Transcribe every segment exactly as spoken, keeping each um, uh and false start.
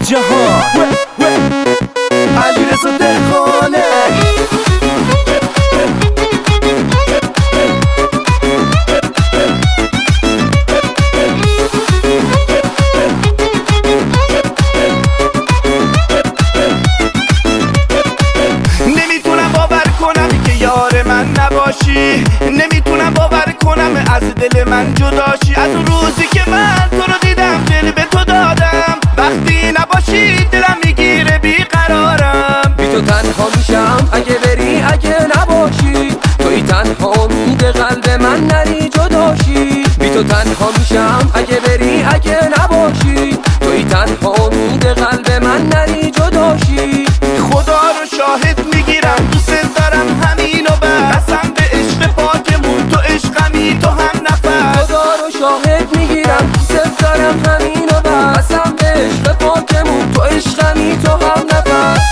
جهان علیرضا دهقانه. نمیتونم باور کنم که یار من نباشی، نمیتونم باور کنم از دل من جداشی. از اون روزی که من تو رو دیدم دل به تو دادم، وقتی نباشی دلم میگیره بیقرارم. بی تو تنها میشم اگه بری اگه نباشی، توی تنها امید قلب من نری جداشی. بی تو تنها میشم اگه بری اگه نباشی، توی تنها امید قلب من نری جداشی. خدا رو شاهد میگیرم دوست دارم همینو بس، قسم به عشق پاکمون تو عشقمی تو هم نفس. خدا رو شاهد میگیرم دوست دارم همینو بس، قسم به عشق پاکمون تو عشقمی تو هم نفس.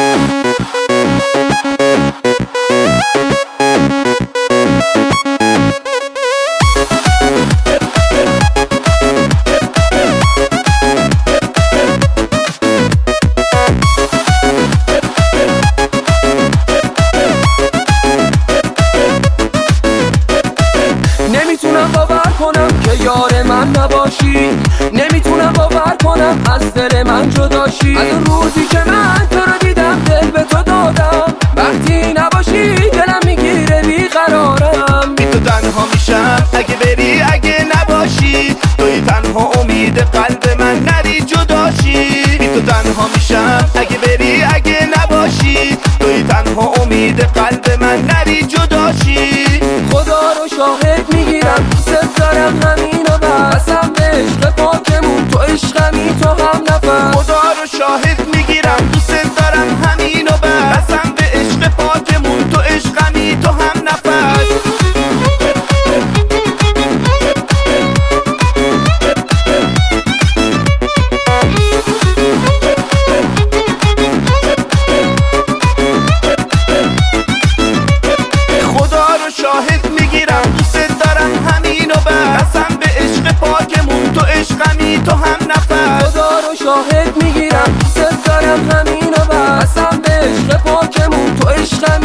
نمیتونم باور کنم که یار من نباشی، نمیتونم باور کنم از دل من جداشی. از اون روزی که من تو رو دیدم دل به تو دادم، وقتی نباشی دلم میگیره بیقرارم. بی تو تنها میشم اگه بری اگه نباشی، توی تنها امید قلب من نری جداشی. بی تو تنها میشم اگه بری اگه نباشی، توی تنها امید قلب من نری جداشی. خدا رو شاهد میگیرم دوست دارم همینو بس، قسم به عشق پاکمون تو عشقمی تو هم نفس. خدا رو شاهد میگیرم دوست دارم همینو بس، قسم به عشق پاکمون تو عشقمی تو هم نفس. خدا رو شاهد میگیرم دوست دارم همینو بس، قسم به عشق پاکمون تو عشقمی تو هم نفس. خدا رو شاهد میگیرم دوست دارم همینو بس، قسم به عشق پاکمون تو عشقمی